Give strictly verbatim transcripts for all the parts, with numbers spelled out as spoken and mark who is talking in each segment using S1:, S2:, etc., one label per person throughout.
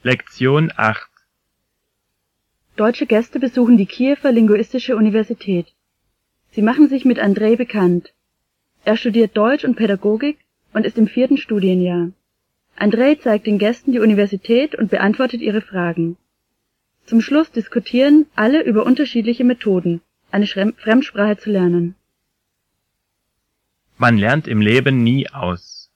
S1: Lektion acht.
S2: Deutsche Gäste besuchen die Kiewer Linguistische Universität. Sie machen sich mit Andrej bekannt. Er studiert Deutsch und Pädagogik und ist im vierten Studienjahr. Andrej zeigt den Gästen die Universität und beantwortet ihre Fragen. Zum Schluss diskutieren alle über unterschiedliche Methoden, eine Fremdsprache zu lernen.
S1: Man lernt im Leben nie aus.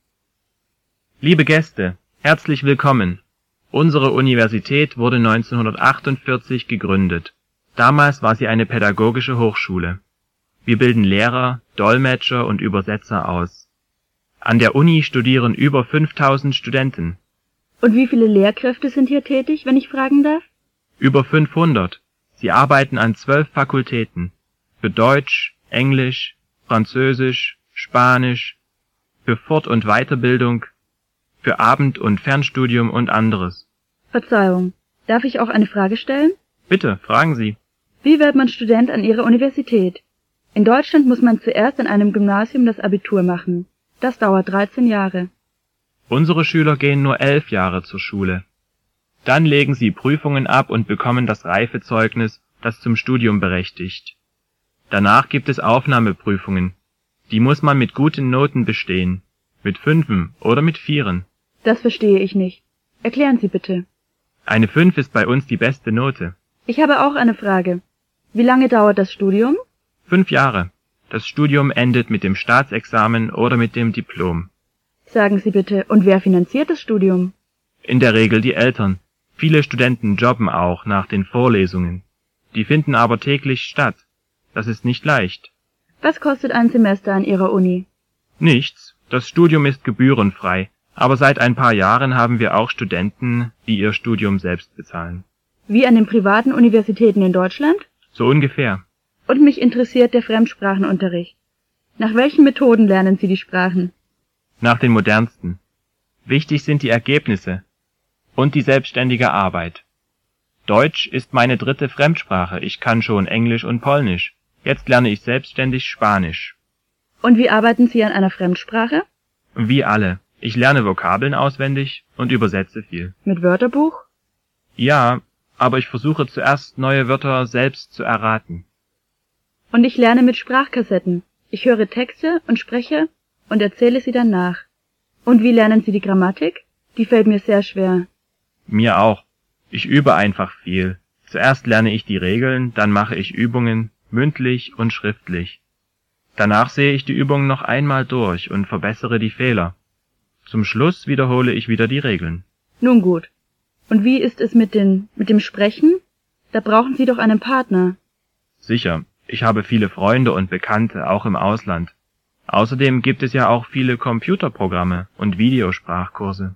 S1: Liebe Gäste, herzlich willkommen. Unsere Universität wurde neunzehnhundertachtundvierzig gegründet. Damals war sie eine pädagogische Hochschule. Wir bilden Lehrer, Dolmetscher und Übersetzer aus. An der Uni studieren über fünftausend Studenten.
S2: Und wie viele Lehrkräfte sind hier tätig, wenn ich fragen darf?
S1: Über fünfhundert. Sie arbeiten an zwölf Fakultäten. Für Deutsch, Englisch, Französisch, Spanisch, für Fort- und Weiterbildung, für Abend- und Fernstudium und anderes.
S2: Verzeihung, darf ich auch eine Frage stellen?
S1: Bitte, fragen Sie.
S2: Wie wird man Student an Ihrer Universität? In Deutschland muss man zuerst an einem Gymnasium das Abitur machen. Das dauert dreizehn Jahre.
S1: Unsere Schüler gehen nur elf Jahre zur Schule. Dann legen sie Prüfungen ab und bekommen das Reifezeugnis, das zum Studium berechtigt. Danach gibt es Aufnahmeprüfungen. Die muss man mit guten Noten bestehen. Mit Fünfen oder mit Vieren.
S2: Das verstehe ich nicht. Erklären Sie bitte.
S1: Eine Fünf ist bei uns die beste Note.
S2: Ich habe auch eine Frage. Wie lange dauert das Studium?
S1: Fünf Jahre. Das Studium endet mit dem Staatsexamen oder mit dem Diplom.
S2: Sagen Sie bitte, und wer finanziert das Studium?
S1: In der Regel die Eltern. Viele Studenten jobben auch nach den Vorlesungen. Die finden aber täglich statt. Das ist nicht leicht.
S2: Was kostet ein Semester an Ihrer Uni?
S1: Nichts. Das Studium ist gebührenfrei. Aber seit ein paar Jahren haben wir auch Studenten, die ihr Studium selbst bezahlen.
S2: Wie an den privaten Universitäten in Deutschland?
S1: So ungefähr.
S2: Und mich interessiert der Fremdsprachenunterricht. Nach welchen Methoden lernen Sie die Sprachen?
S1: Nach den modernsten. Wichtig sind die Ergebnisse und die selbstständige Arbeit. Deutsch ist meine dritte Fremdsprache. Ich kann schon Englisch und Polnisch. Jetzt lerne ich selbstständig Spanisch.
S2: Und wie arbeiten Sie an einer Fremdsprache?
S1: Wie alle. Ich lerne Vokabeln auswendig und übersetze viel.
S2: Mit Wörterbuch?
S1: Ja, aber ich versuche zuerst neue Wörter selbst zu erraten.
S2: Und ich lerne mit Sprachkassetten. Ich höre Texte und spreche und erzähle sie dann nach. Und wie lernen Sie die Grammatik? Die fällt mir sehr schwer.
S1: Mir auch. Ich übe einfach viel. Zuerst lerne ich die Regeln, dann mache ich Übungen, mündlich und schriftlich. Danach sehe ich die Übungen noch einmal durch und verbessere die Fehler. Zum Schluss wiederhole ich wieder die Regeln.
S2: Nun gut. Und wie ist es mit den, mit dem Sprechen? Da brauchen Sie doch einen Partner.
S1: Sicher. Ich habe viele Freunde und Bekannte, auch im Ausland. Außerdem gibt es ja auch viele Computerprogramme und Videosprachkurse.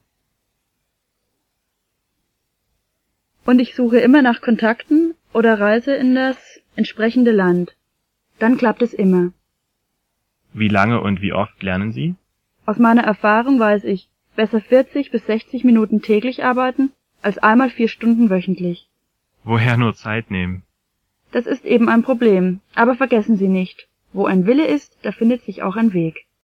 S2: Und ich suche immer nach Kontakten oder reise in das entsprechende Land. Dann klappt es immer.
S1: Wie lange und wie oft lernen Sie?
S2: Aus meiner Erfahrung weiß ich, besser vierzig bis sechzig Minuten täglich arbeiten, als einmal vier Stunden wöchentlich.
S1: Woher nur Zeit nehmen?
S2: Das ist eben ein Problem, aber vergessen Sie nicht, wo ein Wille ist, da findet sich auch ein Weg.